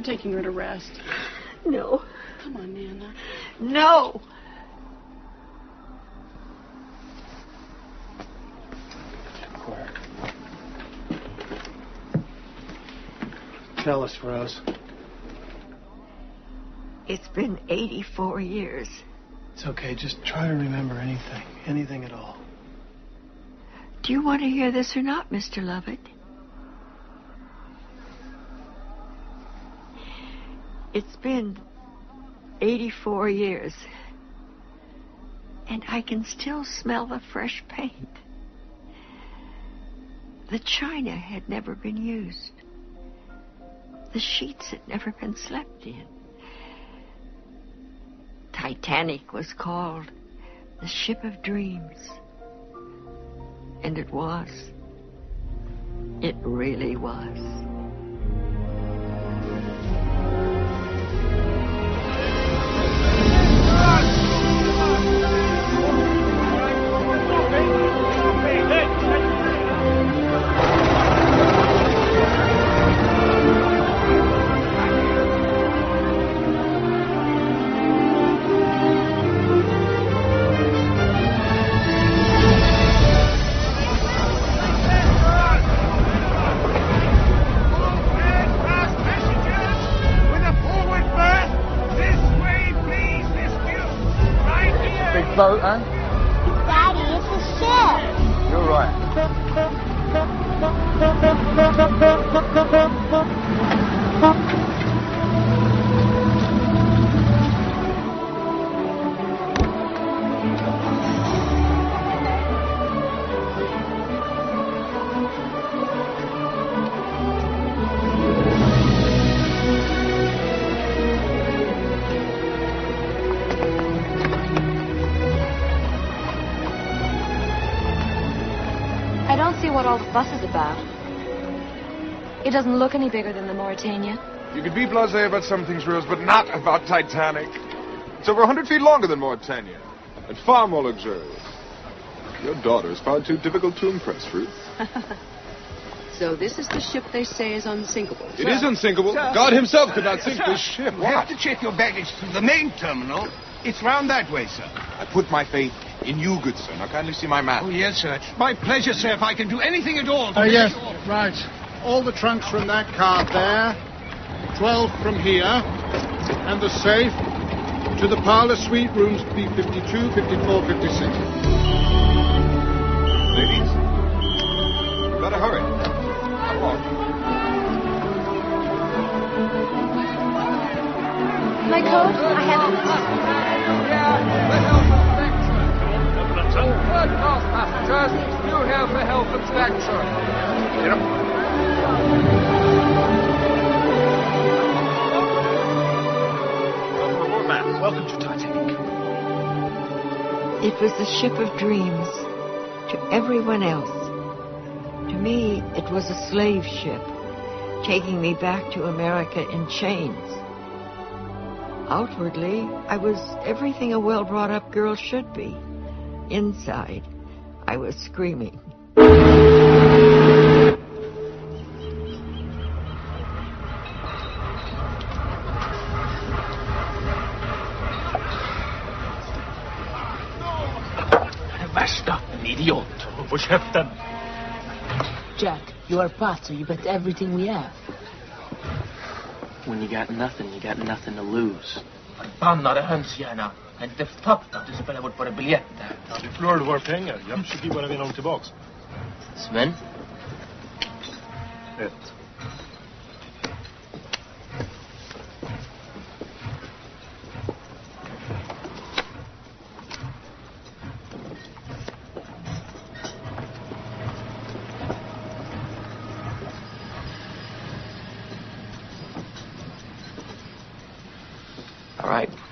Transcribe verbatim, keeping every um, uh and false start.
I'm taking her to rest. No. Come on, Nana. No. Quiet. Tell us, Rose. It's been eighty-four years. It's okay. Just try to remember anything. Anything at all. Do you want to hear this or not, Mister Lovett? It's been eighty-four years. And I can still smell the fresh paint. The china had never been used. The sheets had never been slept in. Titanic was called the Ship of Dreams. And it was. It really was. Boat, huh? Daddy, it's a ship. You're right. I don't see what all the fuss is about. It doesn't look any bigger than the Mauritania. You could be blasé about some things, Rose, but not about Titanic. It's over a hundred feet longer than Mauritania, and far more luxurious. Your daughter is far too difficult to impress, Ruth. So this is the ship they say is unsinkable. It is unsinkable. Sir. God himself could not sink this ship. You have to check your baggage through the main terminal. It's round that way, sir. I put my faith in you, good sir. Now kindly see my map. Oh, yes, sir. My pleasure, sir, if I can do anything at all. to Oh, make yes, sure- right. All the trunks from that car there, twelve from here, and the safe to the parlor suite, rooms B fifty-two, fifty-four, fifty-six. Ladies, you better hurry. Come on. My coat? I haven't. Third-class passengers, you here for health inspection. Yep. Welcome aboard, man. Welcome to Titanic. It was the ship of dreams to everyone else. To me, it was a slave ship taking me back to America in chains. Outwardly, I was everything a well-brought-up girl should be. Inside, I was screaming. Värsta idiot. På käften. Jack, you are part, so you bet everything we have. When you got nothing, you got nothing to lose. Förbannade hönshjärna. Jag har inte fattat att du spelar bort våra biljetter. Ja, du förlorade våra pengar. Jag försöker bara vinna dem tillbaks. Sven? Ett. All right.